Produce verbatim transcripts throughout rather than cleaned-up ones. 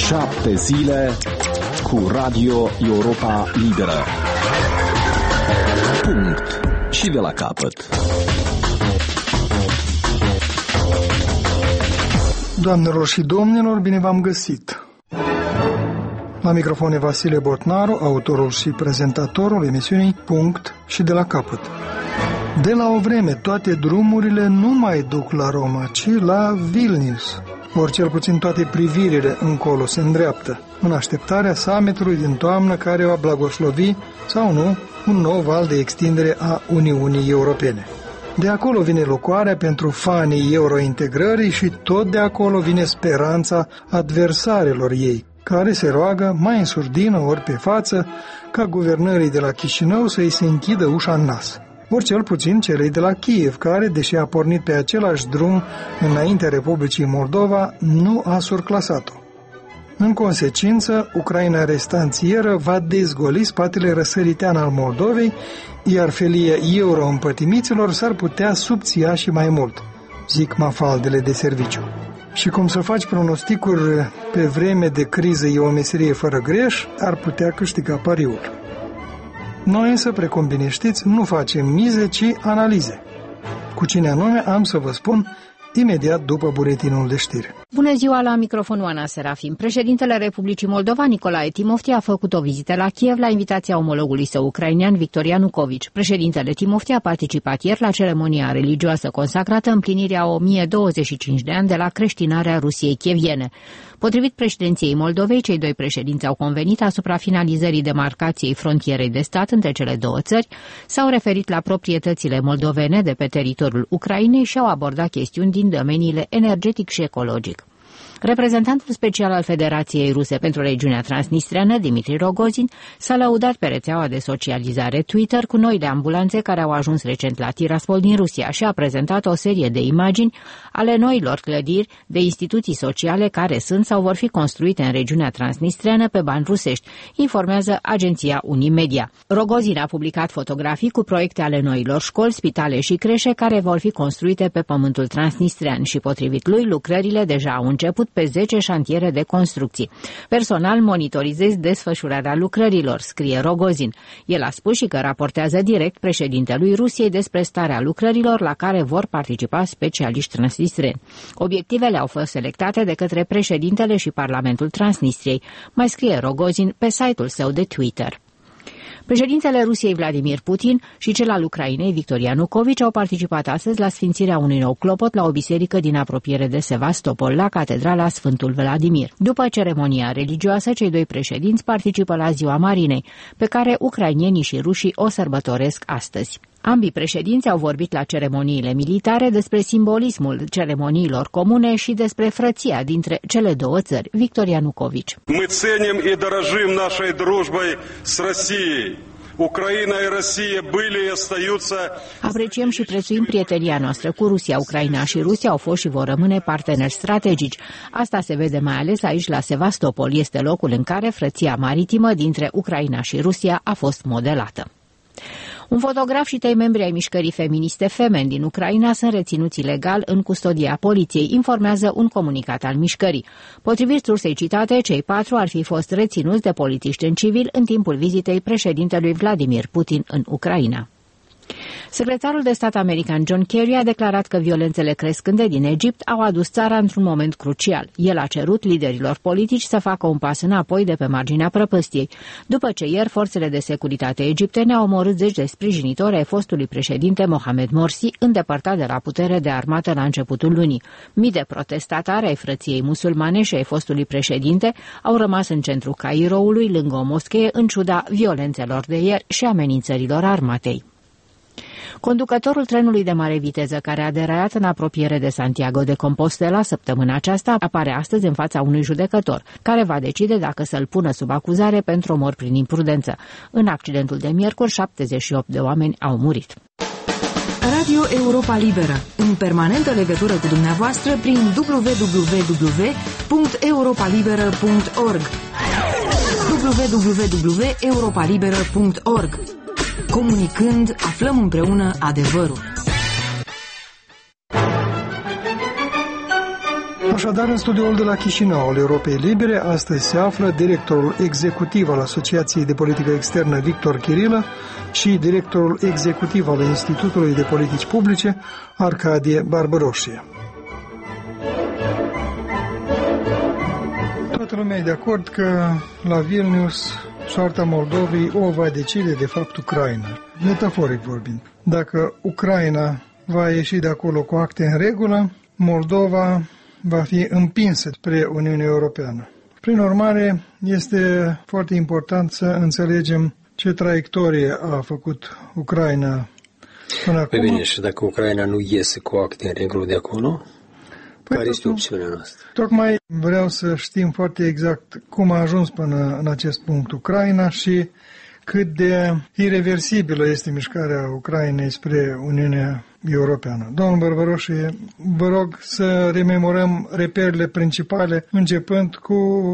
Șapte zile cu Radio Europa Liberă. Punct. Și de la capăt. Doamnelor și domnilor, bine v-am găsit! La microfon e Vasile Botnaru, autorul și prezentatorul emisiunii Punct și de la capăt. De la o vreme, toate drumurile nu mai duc la Roma, ci la Vilnius. Ori cel puțin toate privirile încolo se îndreaptă, în așteptarea summitului din toamnă care va blagoslovi, sau nu, un nou val de extindere a Uniunii Europene. De acolo vine locoarea pentru fanii eurointegrării și tot de acolo vine speranța adversarilor ei, care se roagă mai în surdină ori pe față ca guvernării de la Chișinău să-i se închidă ușa în nas. Ori cel puțin celei de la Kiev, care, deși a pornit pe același drum înaintea Republicii Moldova, nu a surclasat-o. În consecință, Ucraina restanțieră va dezgoli spatele răsăritean al Moldovei, iar felia euro-împătimiților s-ar putea subția și mai mult, zic mafaldele de serviciu. Și cum să faci pronosticuri pe vreme de criză e o meserie fără greș, ar putea câștiga pariul. Noi însă, precum bine știți, nu facem mize, ci analize. Cu cine anume am să vă spun imediat după buletinul de știri. Bună ziua, la microfon Oana Serafim. Președintele Republicii Moldova, Nicolae Timofti, a făcut o vizită la Kiev la invitația omologului său ucrainean, Victor Ianukovici. Președintele Timofti a participat ieri la ceremonia religioasă consacrată împlinirea o mie douăzeci și cinci de ani de la creștinarea Rusiei chieviene. Potrivit președinției Moldovei, cei doi președinți au convenit asupra finalizării demarcației frontierei de stat între cele două țări, s-au referit la proprietățile moldovene de pe teritoriul Ucrainei și au abordat chestiuni din domeniile energetic și ecologic. Reprezentantul special al Federației Ruse pentru regiunea transnistreană, Dimitri Rogozin, s-a lăudat pe rețeaua de socializare Twitter cu noile ambulanțe care au ajuns recent la Tiraspol din Rusia și a prezentat o serie de imagini ale noilor clădiri de instituții sociale care sunt sau vor fi construite în regiunea transnistreană pe bani rusești, informează agenția Unimedia. Rogozin a publicat fotografii cu proiecte ale noilor școli, spitale și creșe care vor fi construite pe pământul transnistrean și, potrivit lui, lucrările deja au început pe zece șantiere de construcții. Personal monitorizez desfășurarea lucrărilor, scrie Rogozin. El a spus și că raportează direct președintelui Rusiei despre starea lucrărilor la care vor participa specialiști transnistreni. Obiectivele au fost selectate de către președintele și Parlamentul Transnistriei, mai scrie Rogozin pe site-ul său de Twitter. Președintele Rusiei Vladimir Putin și cel al Ucrainei Victor Ianukovici au participat astăzi la sfințirea unui nou clopot la o biserică din apropiere de Sevastopol, la Catedrala Sfântul Vladimir. După ceremonia religioasă, cei doi președinți participă la Ziua Marinei, pe care ucrainienii și rușii o sărbătoresc astăzi. Ambii președinți au vorbit la ceremoniile militare despre simbolismul ceremoniilor comune și despre frăția dintre cele două țări. Victor Ianukovici. Мы ценим и дорожим нашей дружбой с Россией. Ucraina și Rusia были и остаются. Apreciem și prețuim prietenia noastră cu Rusia. Ucraina și Rusia au fost și vor rămâne parteneri strategici. Asta se vede mai ales aici la Sevastopol. Este locul în care frăția maritimă dintre Ucraina și Rusia a fost modelată. Un fotograf și trei membri ai mișcării feministe Femen din Ucraina sunt reținuți ilegal în custodia poliției, informează un comunicat al mișcării. Potrivit sursei citate, cei patru ar fi fost reținuți de polițiști în civil în timpul vizitei președintelui Vladimir Putin în Ucraina. Secretarul de stat american John Kerry a declarat că violențele crescânde din Egipt au adus țara într-un moment crucial. El a cerut liderilor politici să facă un pas înapoi de pe marginea prăpăstiei, după ce ieri forțele de securitate egiptene au omorât zeci de sprijinitori ai fostului președinte Mohamed Morsi, îndepărtat de la putere de armată la începutul lunii. Mii de protestatari ai frăției musulmane și ai fostului președinte au rămas în centrul Cairoului, lângă o moschee, în ciuda violențelor de ieri și amenințărilor armatei. Conducătorul trenului de mare viteză care a deraiat în apropiere de Santiago de Compostela săptămâna aceasta apare astăzi în fața unui judecător, care va decide dacă să-l pună sub acuzare pentru omor prin imprudență. În accidentul de miercuri, șaptezeci și opt de oameni au murit. Radio Europa Liberă, în permanentă legătură cu dumneavoastră prin w w w punct europa liberă punct org w w w punct europa liberă punct org. Comunicând, aflăm împreună adevărul. Așadar, în studioul de la Chișinău al Europei Libere, astăzi se află directorul executiv al Asociației de Politică Externă Victor Chirilă și directorul executiv al Institutului de Politici Publice Arcadie Barbăroșie. Toată lumea e de acord că la Vilnius soarta Moldovei o va decide de fapt Ucraina, metaforic vorbind. Dacă Ucraina va ieși de acolo cu acte în regulă, Moldova va fi împinsă spre Uniunea Europeană. Prin urmare, este foarte important să înțelegem ce traiectorie a făcut Ucraina până acum. Păi bine, și dacă Ucraina nu iese cu acte în regulă de acolo, păi care este opțiunea noastră? Tocmai vreau să știm foarte exact cum a ajuns până în acest punct Ucraina și cât de irreversibilă este mișcarea Ucrainei spre Uniunea Europeană. Domnul Barbăroșie, vă rog să rememorăm reperele principale, începând cu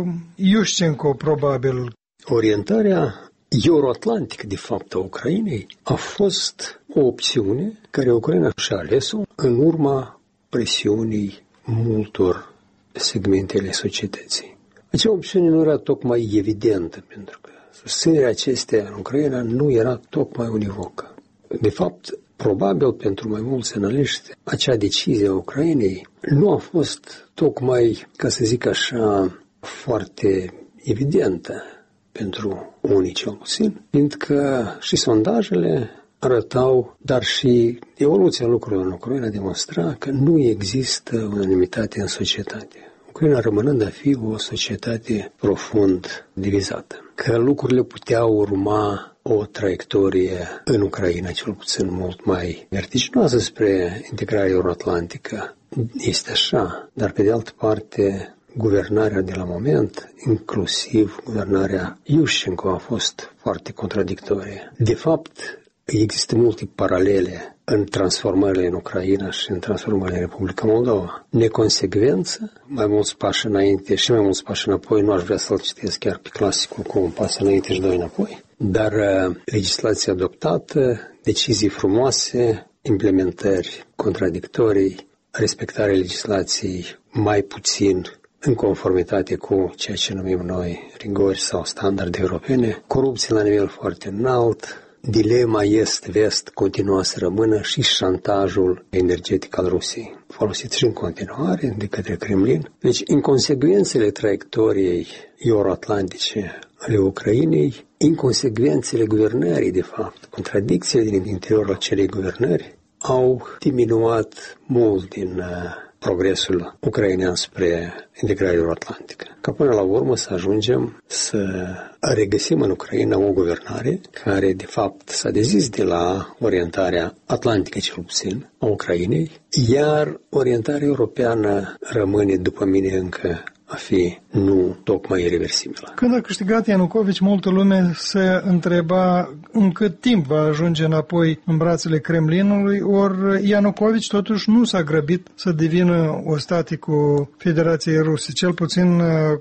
Iușcenco, probabil. Orientarea euroatlantică, de fapt, a Ucrainei a fost o opțiune care Ucraina și-a ales-o în urma presiunii multor segmente ale societății. Acea opțiune nu era tocmai evidentă, pentru că susținerea acesteia în Ucraina nu era tocmai univocă. De fapt, probabil pentru mai mulți analiști, acea decizie a Ucrainei nu a fost tocmai, ca să zic așa, foarte evidentă pentru unii cel puțin, fiindcă și sondajele arătau, dar și evoluția lucrurilor în Ucraina demonstra că nu există unanimitate în societate. Ucraina rămânând a fi o societate profund divizată. Că lucrurile puteau urma o traiectorie în Ucraina, cel puțin mult mai vertiginoasă spre integrarea euroatlantică. Este așa, dar pe de altă parte, guvernarea de la moment, inclusiv guvernarea Iușcenco, a fost foarte contradictorie. De fapt, există multe paralele în transformările în Ucraina și în transformările în Republica Moldova. Neconsecvență, mai mulți pași înainte și mai mulți pași înapoi, nu aș vrea să-l citesc chiar pe clasicul cu un pas înainte și doi înapoi, dar uh, legislație adoptată, decizii frumoase, implementări contradictorii, respectarea legislației mai puțin în conformitate cu ceea ce numim noi rigori sau standarde europene, corupție la nivel foarte înalt, dilema est-vest continua să rămână și șantajul energetic al Rusiei, folosit și în continuare de către Kremlin. Deci, inconsecvențele traiectoriei euroatlantice ale Ucrainei, inconsecvențele guvernării, de fapt, contradicțiile din interiorul acelei guvernări, au diminuat mult din uh, progresul ucrainean spre integrarea euroatlantică. Ca până la urmă să ajungem să regăsim în Ucraina o guvernare care, de fapt, s-a dezis de la orientarea atlantică, cel puțin, a Ucrainei, iar orientarea europeană rămâne, după mine, încă a fi nu tocmai irreversibilă. Când a câștigat Ianucovici, multă lume se întreba în cât timp va ajunge înapoi în brațele Kremlinului, ori Ianucovici totuși nu s-a grăbit să devină ostatii cu Federația Rusă, cel puțin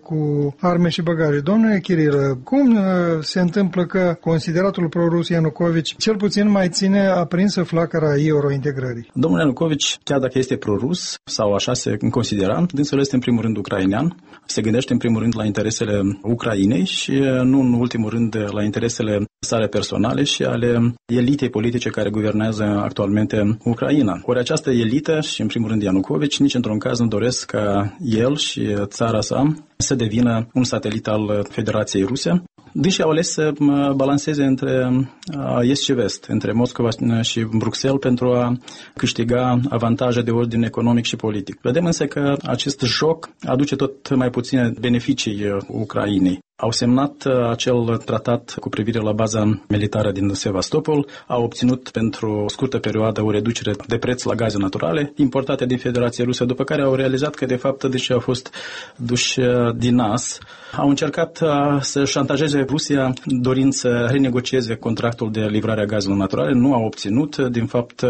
cu arme și bagaje. Domnule Chirilă, cum se întâmplă că consideratul pro-rus Ianucovici cel puțin mai ține aprinsă flacăra eurointegrării? Domnul Ianucovici, chiar dacă este pro-rus sau așa se considera, dânsul este în primul rând ucrainean, se gândește în primul rând la interesele Ucrainei și nu în ultimul rând la interesele sale personale și ale elitei politice care guvernează actualmente Ucraina. Ori această elită și în primul rând Ianucovici nici într-un caz nu doresc ca el și țara sa să devină un satelit al Federației Ruse. Deci au ales să balanceze între est și vest, între Moscova și Bruxelles pentru a câștiga avantaje de ordin economic și politic. Vedem însă că acest joc aduce tot mai puține beneficii Ucrainei. Au semnat acel tratat cu privire la baza militară din Sevastopol, au obținut pentru o scurtă perioadă o reducere de preț la gaze naturale importate din Federația Rusă, după care au realizat că de fapt, deși au fost duși din nas, au încercat să șantajeze Rusia dorind să renegocieze contractul de livrare a gazelor naturale, nu au obținut, din fapt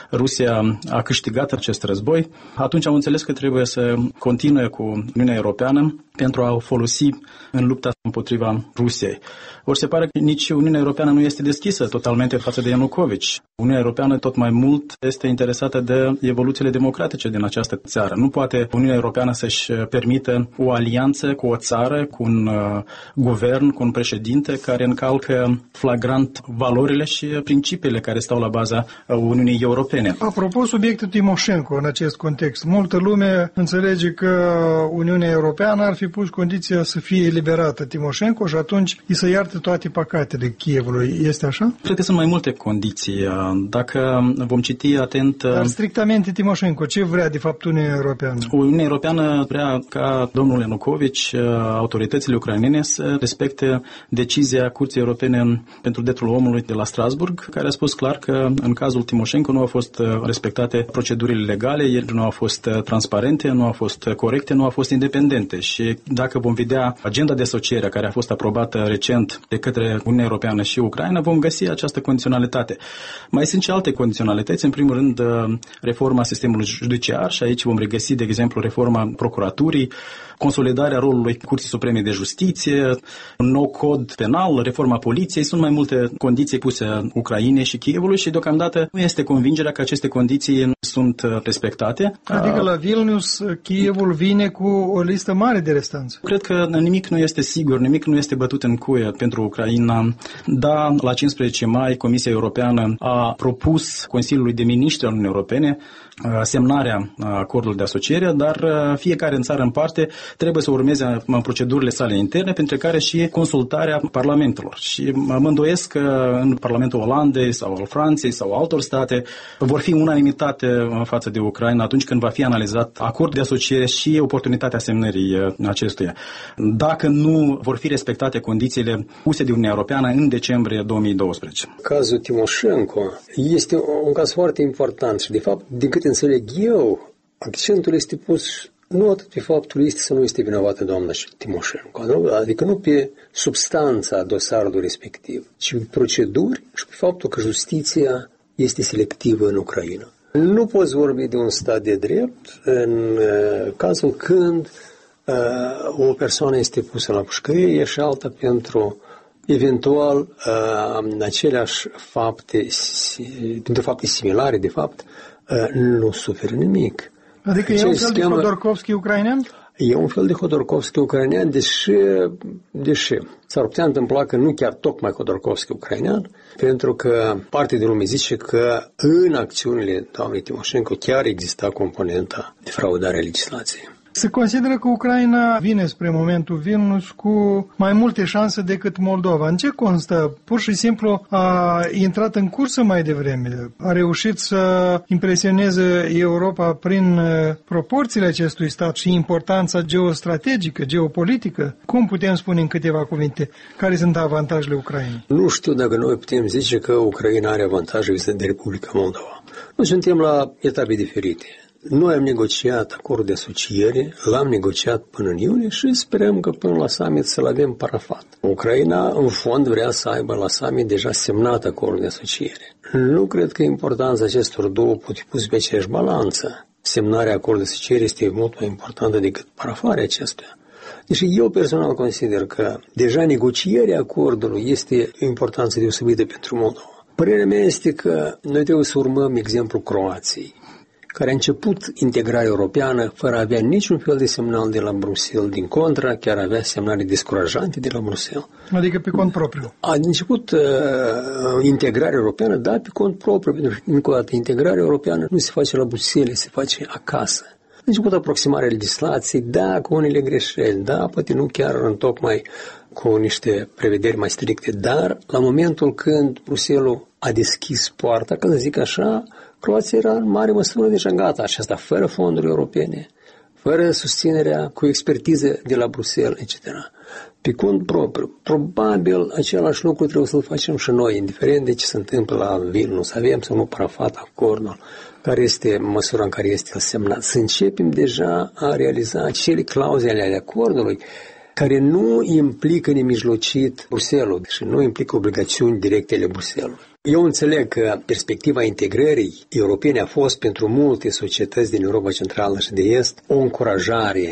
Rusia a câștigat acest război. Atunci au înțeles că trebuie să continue cu Uniunea Europeană pentru a o folosi în lupta împotriva Rusiei. Ori se pare că nici Uniunea Europeană nu este deschisă totalmente față de Ianucovici. Uniunea Europeană tot mai mult este interesată de evoluțiile democratice din această țară. Nu poate Uniunea Europeană să-și permită o alianță cu o țară, cu un uh, guvern, cu un președinte care încalcă flagrant valorile și principiile care stau la baza Uniunii Europene. Apropo, subiectul Timoșenko în acest context. Multă lume înțelege că Uniunea Europeană ar fi pus condiția să fie eliberată Timoșenko și atunci îi să iarte toate păcatele Kievului. Este așa? Cred că sunt mai multe condiții. Dacă vom citi atent... Dar strictamente Timoșenko, ce vrea de fapt Uniunea Europeană? Uniunea Europeană vrea ca domnul Ianucovici, autoritățile ucrainene să respecte decizia Curții Europene pentru Dreptul Omului de la Strasburg, care a spus clar că în cazul Timoșenko nu au fost respectate procedurile legale, ele nu au fost transparente, nu au fost corecte, nu au fost independente. Și dacă vom vedea agenda de asociere care a fost aprobată recent de către Uniunea Europeană și Ucraina, vom găsi această condiționalitate. Mai sunt și alte condiționalități, în primul rând reforma sistemului judiciar și aici vom regăsi, de exemplu, reforma procuraturii, consolidarea rolului Curții Supreme de Justiție, un nou cod penal, reforma poliției. Sunt mai multe condiții puse Ucrainei și Kievului și deocamdată nu este convingerea că aceste condiții sunt respectate. Adică la Vilnius, Kievul vine cu o listă mare de restanți. Cred că nimic nu este sigur, nimic nu este bătut în cuie pentru Ucraina. Da, la cincisprezece mai Comisia Europeană a propus Consiliului de Miniștri al Uniunii Europene semnarea acordului de asociere, dar fiecare în țară în parte trebuie să urmeze procedurile sale interne, printre care și consultarea parlamentelor. Și mă îndoiesc că în Parlamentul Olandei sau al Franței sau altor state vor fi unanimitate față de Ucraina atunci când va fi analizat acordul de asociere și oportunitatea semnării acestuia. Dacă nu vor fi respectate condițiile puse de Uniunea Europeană în decembrie două mii doisprezece. Cazul Timoșenko este un caz foarte important și, de fapt, din câte înțeleg eu, accentul este pus nu atât pe faptul este să nu este vinovată doamna Timoșenko, adică nu pe substanța dosarului respectiv, ci pe proceduri și pe faptul că justiția este selectivă în Ucraina. Nu poți vorbi de un stat de drept în cazul când uh, o persoană este pusă la pușcărie și alta pentru eventual uh, aceleași fapte, pentru fapte similare, de fapt, uh, nu suferă nimic. Adică e un fel de Hodorkovski ucrainean? E un fel de Hodorkovski ucrainean, deși, deși s-ar putea întâmpla că nu chiar tocmai Hodorkovski ucrainean, pentru că parte de lume zice că în acțiunile doamnei Timoșenko chiar exista componenta de fraudare a legislației. Se consideră că Ucraina vine spre momentul Vilnius cu mai multe șanse decât Moldova. În ce constă? Pur și simplu a intrat în cursă mai devreme. A reușit să impresioneze Europa prin proporțiile acestui stat și importanța geostrategică, geopolitică. Cum putem spune în câteva cuvinte care sunt avantajele Ucrainei? Nu știu dacă noi putem zice că Ucraina are avantaje vis-a-vis de Republica Moldova. Noi suntem la etape diferite. Noi am negociat acordul de asociere, l-am negociat până în iunie și sperăm că până la summit să-l avem parafat. Ucraina, în fond, vrea să aibă la summit deja semnat acordul de asociere. Nu cred că importanța acestor două poate fi pus pe aceeași balanță. Semnarea acordului de asociere este mult mai importantă decât parafarea acestuia. Deși eu personal consider că deja negocierea acordului este o importanță deosebită pentru Moldova. Părerea mea este că noi trebuie să urmăm exemplul Croației, care a început integrarea europeană fără a avea niciun fel de semnal de la Bruxelles. Din contra, chiar avea semnale descurajante de la Bruxelles. Adică pe cont propriu. A început uh, integrarea europeană, da, pe cont propriu, pentru că, încă o dată, integrarea europeană nu se face la Bruxelles, se face acasă. A început aproximarea legislației, da, cu unele greșeli, da, poate nu chiar întocmai cu niște prevederi mai stricte, dar la momentul când Bruxelles a deschis poarta, ca să zic așa, Croația era în mare măsură deja gata, și asta fără fonduri europene, fără susținerea cu expertiză de la Bruxelles, et cetera. Pe cont propriu, probabil același lucru trebuie să-l facem și noi, indiferent de ce se întâmplă la Vilnius, avem sau nu parafat acordul, care este măsura în care este semnat. Să începem deja a realiza acele clauze ale acordului care nu implică nemijlocit Bruxelles și nu implică obligațiuni directe ale Bruxelles. Eu înțeleg că perspectiva integrării europene a fost pentru multe societăți din Europa Centrală și de Est o încurajare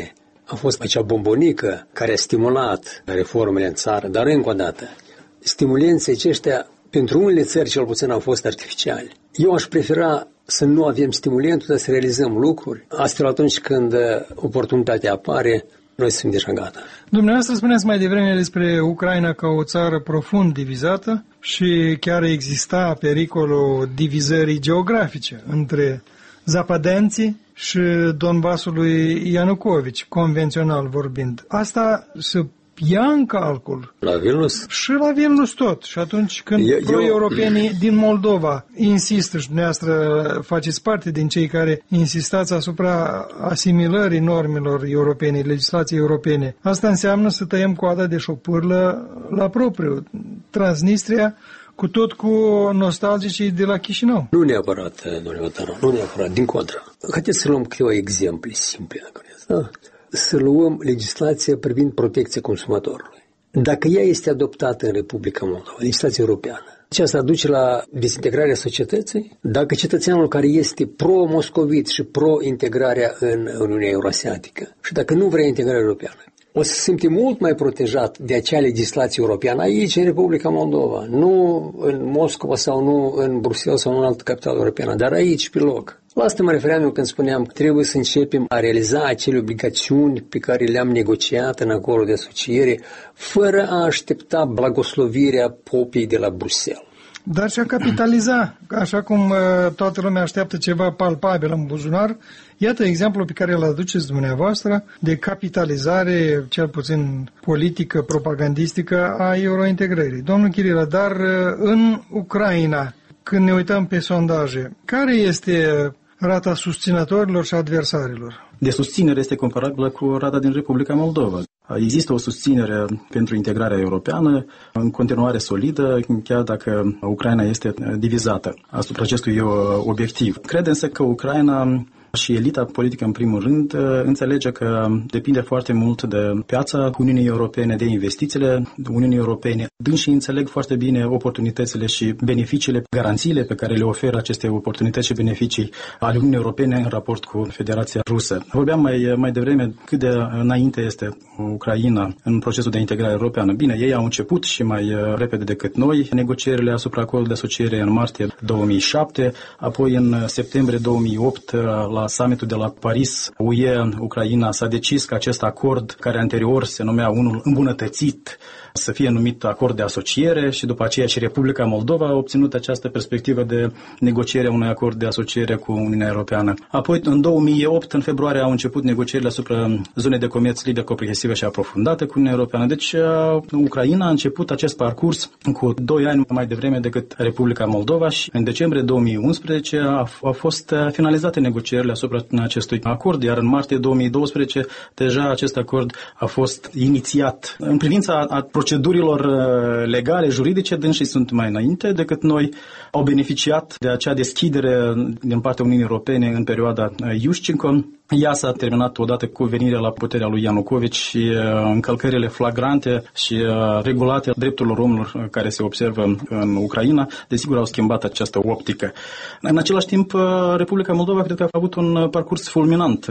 a fost acea bombonică care a stimulat reformele în țară, dar încă o dată, stimulenții aceștia pentru unele țări cel puțin au fost artificiali. Eu aș prefera să nu avem stimulentul, dar să realizăm lucruri, astfel atunci când oportunitatea apare, noi suntem deja gata. Dumneavoastră spuneați mai devreme despre Ucraina ca o țară profund divizată și chiar exista pericolul divizării geografice între zapadenții și Donbasul lui Ianucovici, convențional vorbind. Asta se ia în calcul. La Vilnius? Și la Vilnius tot. Și atunci când eu, pro-europenii eu... din Moldova insistă și dumneavoastră faceți parte din cei care insistați asupra asimilării normelor europene, legislației europene, asta înseamnă să tăiem coada de șopârlă la propriu. Transnistria cu tot cu nostalgicii de la Chișinău. Nu neapărat, domnule Vătăru, nu neapărat, din contră. Haideți să luăm câteva exemple simple, dacă vreți, da? Să luăm legislația privind protecția consumatorului. Dacă ea este adoptată în Republica Moldova, legislația europeană, aceasta duce la dezintegrarea societății? Dacă cetățeanul care este pro-moscovit și pro-integrarea în Uniunea Euroasiatică și dacă nu vrea integrarea europeană, o să se simte mult mai protejat de acea legislație europeană aici, în Republica Moldova, nu în Moscova sau nu în Bruxelles sau în altă capitală europeană, dar aici, pe loc. La asta mă refeream eu când spuneam că trebuie să începem a realiza acele obligațiuni pe care le-am negociat în acordul de asociere, fără a aștepta blagoslovirea popii de la Bruxelles. Dar și a capitaliza, așa cum uh, toată lumea așteaptă ceva palpabil în buzunar, iată exemplul pe care îl aduceți dumneavoastră de capitalizare, cel puțin politică, propagandistică, a eurointegrării. Domnul Chirilă, dar uh, în Ucraina, când ne uităm pe sondaje, care este rata susținătorilor și adversarilor? De susținere este comparabilă cu rata din Republica Moldova. Există o susținere pentru integrarea europeană în continuare solidă, chiar dacă Ucraina este divizată asupra acestui obiectiv. Cred însă că Ucraina și elita politică, în primul rând, înțelege că depinde foarte mult de piața Uniunii Europene, de investițiile Uniunii Europene. Dânsii înțeleg foarte bine oportunitățile și beneficiile, garanțiile pe care le oferă aceste oportunități și beneficii ale Uniunii Europene în raport cu Federația Rusă. Vorbeam mai, mai devreme cât de înainte este Ucraina în procesul de integrare europeană. Bine, ei au început și mai repede decât noi negocierile asupra acordului de asociere în martie două mii șapte, apoi în septembrie două mii opt la summitul de la Paris, U E-Ucraina s-a decis că acest acord, care anterior se numea unul îmbunătățit, să fie numit acord de asociere și după aceea și Republica Moldova a obținut această perspectivă de negociere a unui acord de asociere cu Uniunea Europeană. Apoi, în două mii opt, în februarie, au început negocierile asupra zonei de comerț liber, comprehensivă și aprofundată cu Uniunea Europeană. Deci, Ucraina a început acest parcurs cu doi ani mai devreme decât Republica Moldova și în decembrie două mii unsprezece au fost finalizate negocierile asupra acestui acord, iar în martie două mii doisprezece deja acest acord a fost inițiat. În privința a procedurilor legale, juridice, dânsii sunt mai înainte decât noi, au beneficiat de acea deschidere din partea Uniunii Europene în perioada Iușcinco. Ea s-a terminat odată cu venirea la puterea lui Ianucovici și încălcările flagrante și regulate drepturilor omului care se observă în Ucraina, desigur au schimbat această optică. În același timp, Republica Moldova cred că a avut un parcurs fulminant.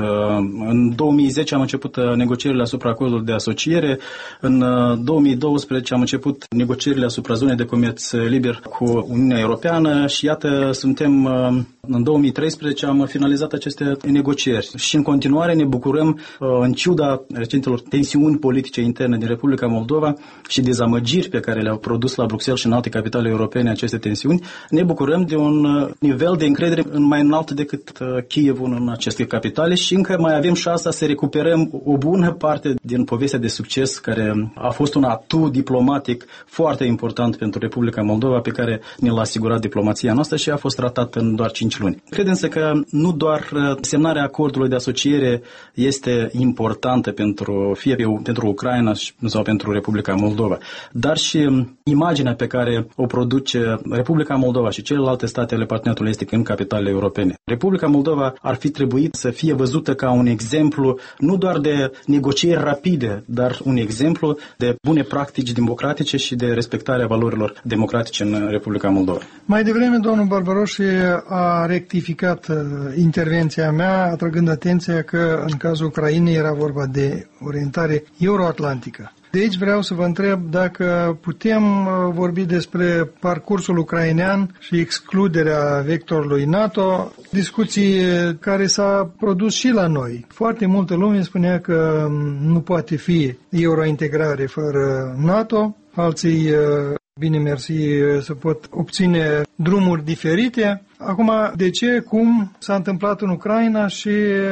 În două mii zece am început negocierile asupra acordului de asociere, în două mii doisprezece am început negocierile asupra zonei de comerț liber cu Uniunea Europeană și iată, suntem în două mii treisprezece am finalizat aceste negocieri. Și în continuare ne bucurăm, în ciuda recentelor tensiuni politice interne din Republica Moldova și dezamăgiri pe care le-au produs la Bruxelles și în alte capitale europene aceste tensiuni, ne bucurăm de un nivel de încredere mai înalt decât Kievul în aceste capitale și încă mai avem șansa să recuperăm o bună parte din povestea de succes care a fost un atu diplomatic foarte important pentru Republica Moldova pe care ne l-a asigurat diplomația noastră și a fost tratat în doar cinci luni. Cred însă că nu doar semnarea acordului de asociere este importantă pentru fie pentru Ucraina sau pentru Republica Moldova, dar și imaginea pe care o produce Republica Moldova și celelalte state ale parteneriatului estic în capitalele europene. Republica Moldova ar fi trebuit să fie văzută ca un exemplu nu doar de negocieri rapide, dar un exemplu de bune practici democratice și de respectarea valorilor democratice în Republica Moldova. Mai devreme, domnul Barbaroși a rectificat intervenția mea, atrăgând atenția atenția că în cazul Ucrainei era vorba de orientare euroatlantică. De aici vreau să vă întreb dacă putem vorbi despre parcursul ucrainean și excluderea vectorului NATO, discuții care s-a produs și la noi. Foarte multă lume spunea că nu poate fi eurointegrare fără NATO, alții, bine mersi, se pot obține drumuri diferite. Acum, de ce, cum s-a întâmplat în Ucraina și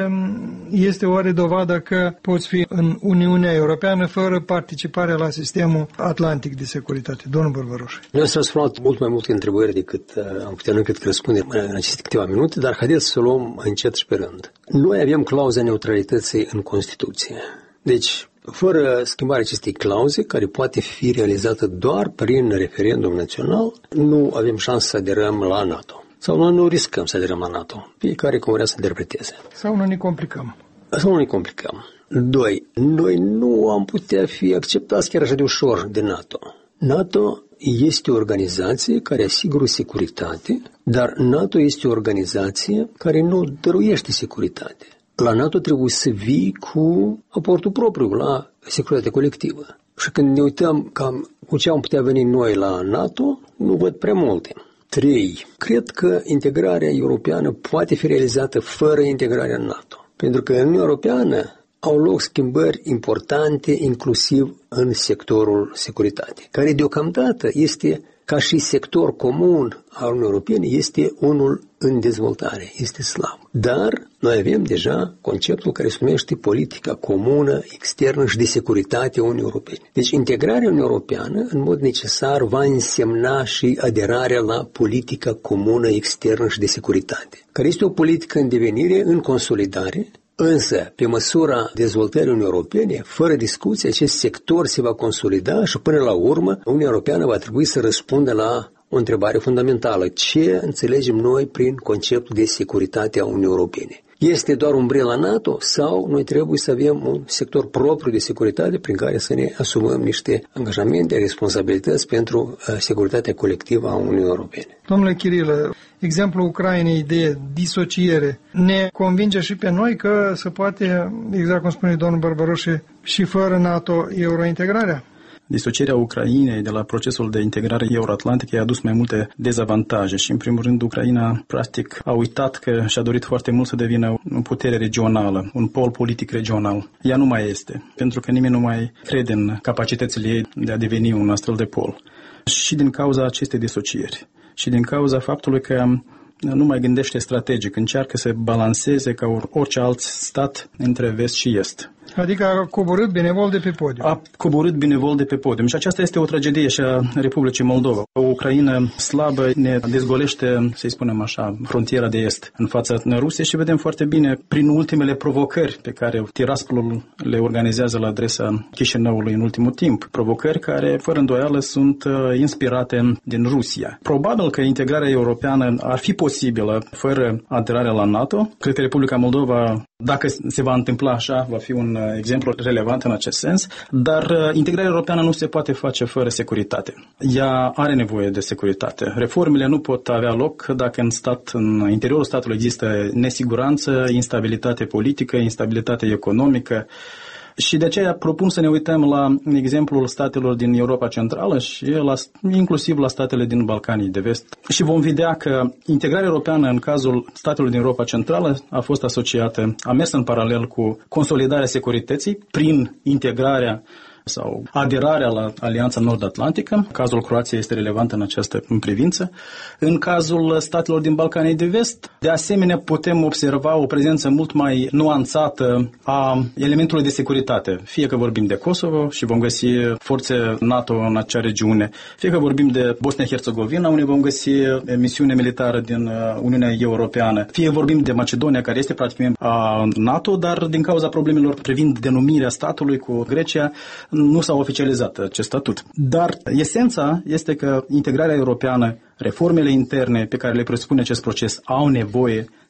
este oare dovada că poți fi în Uniunea Europeană fără participarea la sistemul atlantic de securitate? Domnul Bărbaroș. Noi s-au răspuns mult mai multe întrebări decât am putea noi cât că răspundem în aceste câteva minute, dar haideți să o luăm încet și pe rând. Noi avem clauza neutralității în Constituție. Deci, fără schimbarea acestei clauze, care poate fi realizată doar prin referendum național, nu avem șansă să aderăm la NATO. Sau noi nu riscăm să aderăm la NATO. Fiecare cum vrea să interpreteze. Sau nu ne complicăm. Sau nu ne complicăm. Doi, noi nu am putea fi acceptați chiar așa de ușor de NATO. NATO este o organizație care asigură securitate, dar NATO este o organizație care nu dăruiește securitate. La NATO trebuie să vii cu aportul propriu la securitate colectivă. Și când ne uităm cam cu ce am putea veni noi la NATO, nu văd prea multe. Trei. Cred că integrarea europeană poate fi realizată fără integrarea NATO. Pentru că în Uniunea Europeană au loc schimbări importante, inclusiv în sectorul securitate, care deocamdată este, ca și sector comun al Uniunii Europene, este unul în dezvoltare, este slab. Dar noi avem deja conceptul care se numește politica comună, externă și de securitate a Uniunii Europene. Deci integrarea Uniunii Europeană, în mod necesar, va însemna și aderarea la politica comună, externă și de securitate, care este o politică în devenire, în consolidare. Însă, pe măsura dezvoltării Uniunii Europene, fără discuție, acest sector se va consolida și până la urmă Uniunea Europeană va trebui să răspundă la o întrebare fundamentală. Ce înțelegem noi prin conceptul de securitate a Uniunii Europene? Este doar umbrela NATO sau noi trebuie să avem un sector propriu de securitate prin care să ne asumăm niște angajamente, responsabilități pentru securitatea colectivă a Uniunii Europene? Domnule Chirilă, exemplul Ucrainei de disociere ne convinge și pe noi că se poate, exact cum spune domnul Bărbaroșe, și fără NATO eurointegrarea? Disocierea Ucrainei de la procesul de integrare euroatlantică i-a adus mai multe dezavantaje și, în primul rând, Ucraina, practic, a uitat că și-a dorit foarte mult să devină o putere regională, un pol politic regional. Ea nu mai este, pentru că nimeni nu mai crede în capacitățile ei de a deveni un astfel de pol. Și din cauza acestei disocieri și din cauza faptului că nu mai gândește strategic, încearcă să balanceze ca orice alt stat între vest și est. Adică a coborât benevol de pe podium. A coborât benevol de pe podium. Și aceasta este o tragedie și a Republicii Moldova. O Ucraina slabă ne dezgolește, să-i spunem așa, frontiera de est în fața Rusiei și vedem foarte bine prin ultimele provocări pe care Tiraspolul le organizează la adresa Chișinăului în ultimul timp. Provocări care, fără îndoială, sunt inspirate din Rusia. Probabil că integrarea europeană ar fi posibilă fără aderarea la NATO. Cred că Republica Moldova, dacă se va întâmpla așa, va fi un exemplu relevant în acest sens, dar integrarea europeană nu se poate face fără securitate. Ea are nevoie de securitate. Reformele nu pot avea loc dacă în stat, în interiorul statului există nesiguranță, instabilitate politică, instabilitate economică. Și de aceea propun să ne uităm la exemplul statelor din Europa Centrală și la, inclusiv la statele din Balcanii de Vest. Și vom vedea că integrarea europeană în cazul statelor din Europa Centrală a fost asociată, a mers în paralel cu consolidarea securității prin integrarea sau aderarea la Alianța Nord-Atlantică. Cazul Croației este relevant în această privință. În cazul statelor din Balcanii de Vest, de asemenea, putem observa o prezență mult mai nuanțată a elementului de securitate. Fie că vorbim de Kosovo și vom găsi forțe NATO în acea regiune, fie că vorbim de Bosnia-Herzegovina, unde vom găsi misiune militară din Uniunea Europeană, fie vorbim de Macedonia, care este practic membru a NATO, dar din cauza problemelor privind denumirea statului cu Grecia, nu s-a oficializat acest statut. Dar esența este că integrarea europeană, reformele interne pe care le presupune acest proces au nevoie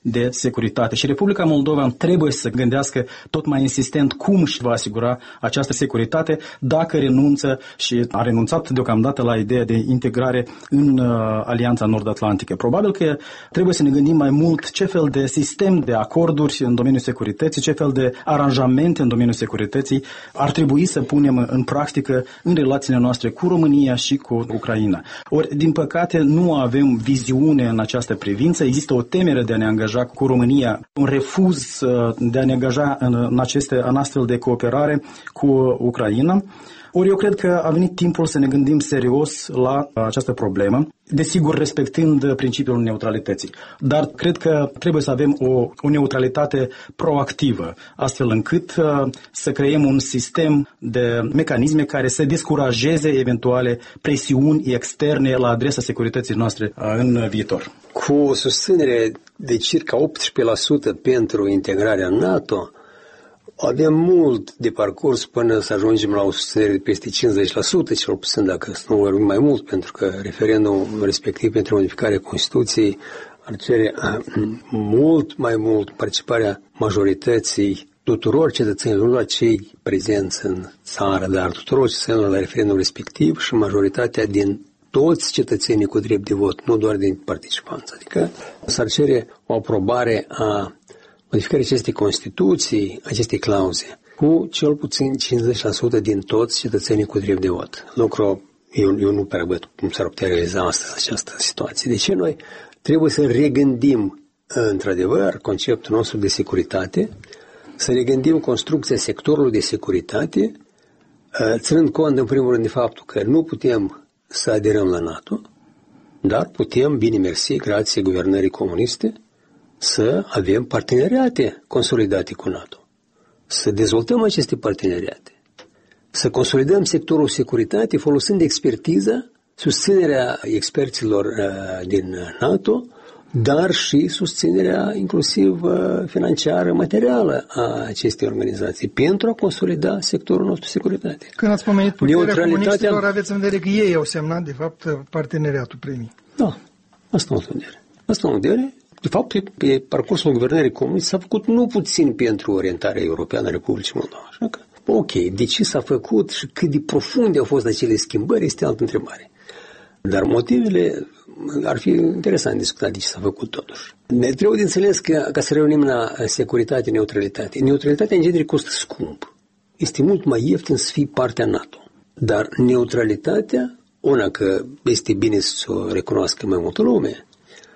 de securitate. Și Republica Moldova trebuie să gândească tot mai insistent cum își va asigura această securitate dacă renunță și a renunțat deocamdată la ideea de integrare în uh, Alianța Nord-Atlantică. Probabil că trebuie să ne gândim mai mult ce fel de sistem de acorduri în domeniul securității, ce fel de aranjamente în domeniul securității ar trebui să punem în practică în relațiile noastre cu România și cu Ucraina. Ori, din păcate, nu avem viziune în această privință. Există o temere de a ne angaja cu România, un refuz de a ne angaja în, în, aceste, în astfel de cooperare cu Ucraina. Ori eu cred că a venit timpul să ne gândim serios la această problemă, desigur respectând principiul neutralității. Dar cred că trebuie să avem o, o neutralitate proactivă, astfel încât uh, să creăm un sistem de mecanisme care să descurajeze eventuale presiuni externe la adresa securității noastre uh, în viitor. Cu o susținere de circa optsprezece la sută pentru integrarea NATO, avem mult de parcurs până să ajungem la o susținere de peste cincizeci la sută, cel puțin dacă nu vorbim mai mult, pentru că referendumul respectiv pentru modificarea Constituției ar cere mult mai mult participarea majorității tuturor cetățenilor, nu doar cei prezenți în țară, dar tuturor cetățenilor la referendumul respectiv și majoritatea din toți cetățenii cu drept de vot, nu doar din participanți. Adică s-ar cere o aprobare a modificarea acestei Constituții, acestei clauze, cu cel puțin cincizeci la sută din toți cetățenii cu drept de vot. Lucru, eu, eu nu prea văd cum s-ar putea realiza astăzi această situație. De ce noi trebuie să regândim, într-adevăr, conceptul nostru de securitate, să regândim construcția sectorului de securitate, ținând cont, în primul rând, de faptul că nu putem să aderăm la NATO, dar putem, bine mersi, grație guvernării comuniste, să avem parteneriate consolidate cu NATO, să dezvoltăm aceste parteneriate, să consolidăm sectorul securitate folosind expertiza, susținerea experților uh, din NATO, dar și susținerea inclusiv uh, financiară, materială a acestei organizații pentru a consolida sectorul nostru securitate. Când ați pomenit puterea comuniștilor, aveți în vedere că ei au semnat, de fapt, parteneriatul primii. Da, asta am în vedere. Asta am în vedere. De fapt, pe parcursul guvernării comuniste s-a făcut nu puțin pentru orientarea europeană a Republicii Moldova. Așa că, ok, de ce s-a făcut și cât de profunde au fost acele schimbări este altă întrebare. Dar motivele ar fi interesant discutat de ce s-a făcut totuși. Ne trebuie de înțeles că, ca să reunim la securitate, neutralitate, neutralitatea în genere costă scump. Este mult mai ieftin să fii partea NATO. Dar neutralitatea, una că este bine să o recunoască mai multă lume,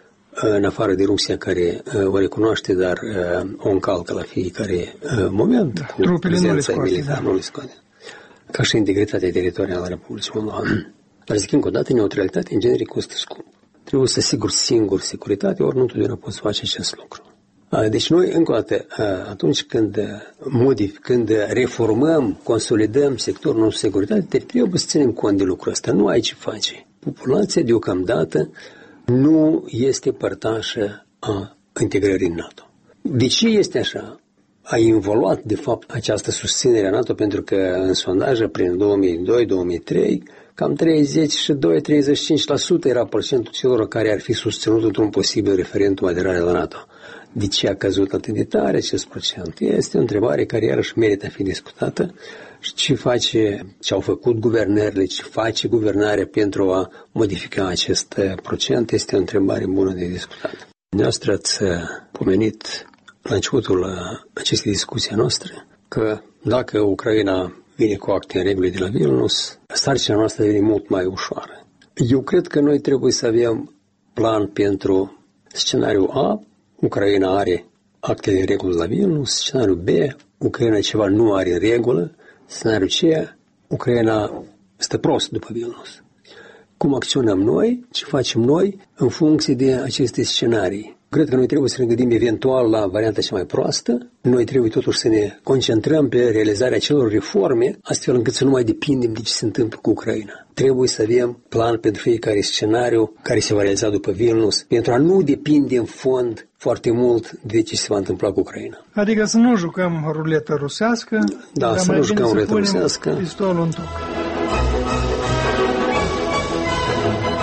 în afară de Rusia care uh, o recunoaște, dar uh, o încalcă la fiecare uh, moment. Da, trupele nu le scoate. Da. Nu le scoate. Ca și integritatea teritorială a Republicii Moldova. Dar zic încă o dată, neutralitatea în genere costă scump. Trebuie să asiguri singur securitate, ori nu întotdeauna poți face acest lucru. Uh, deci noi, încă o dată, uh, atunci când modific, când reformăm, consolidăm sectorul nostru securitate, trebuie să ținem cont de lucrul ăsta. Nu ai ce face. Populația deocamdată nu este părtașă a integrării în NATO. De ce este așa? A involuat, de fapt, această susținere a NATO pentru că în sondaje prin două mii doi două mii trei cam treizeci și doi - treizeci și cinci la sută era procentul celor care ar fi susținut într-un posibil referendum aderare la NATO. De ce a căzut atât de tare acest procent? Este o întrebare care iarăși merită a fi discutată. Și ce face, ce au făcut guvernările, ce face guvernarea pentru a modifica acest procent, este o întrebare bună de discutat. Dumneavoastră ați pomenit la începutul acestei discuții noastre că dacă Ucraina vine cu acte în regulă de la Vilnius, sarcina noastră devine mult mai ușoară. Eu cred că noi trebuie să avem plan pentru scenariul A, Ucraina are acte de regulă de la Vilnius, scenariul B, Ucraina ceva nu are în regulă, scenariul C, Ucraina stă prost după Vilnius. Cum acționăm noi, ce facem noi în funcție de aceste scenarii? Cred că noi trebuie să ne gândim eventual la varianta cea mai proastă. Noi trebuie totuși să ne concentrăm pe realizarea celor reforme, astfel încât să nu mai depindem de ce se întâmplă cu Ucraina. Trebuie să avem plan pentru fiecare scenariu care se va realiza după Vilnius, pentru a nu depinde în fond foarte mult de ce se va întâmpla cu Ucraina. Adică să nu jucăm ruletă rusească, da, dar să mai nu bine jucăm să ruletă punem rusească. pistolul în toc.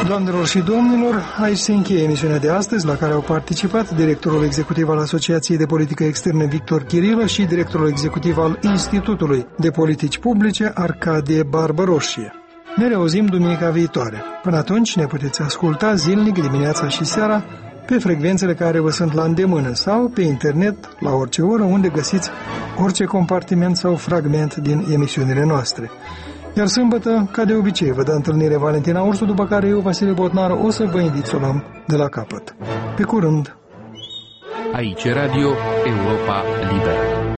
Doamnelor și domnilor, aici se încheie emisiunea de astăzi, la care au participat directorul executiv al Asociației de Politică Externă Victor Chirilă și directorul executiv al Institutului de Politici Publice Arcadie Barbaroșie. Ne reauzim duminica viitoare. Până atunci ne puteți asculta zilnic dimineața și seara pe frecvențele care vă sunt la îndemână sau pe internet la orice oră unde găsiți orice compartiment sau fragment din emisiunile noastre. Iar sâmbătă, ca de obicei, vă dă întâlnire Valentina Ursu, după care eu, Vasile Botnaru, o să vă invit să o luăm de la capăt. Pe curând! Aici Radio Europa Liberă.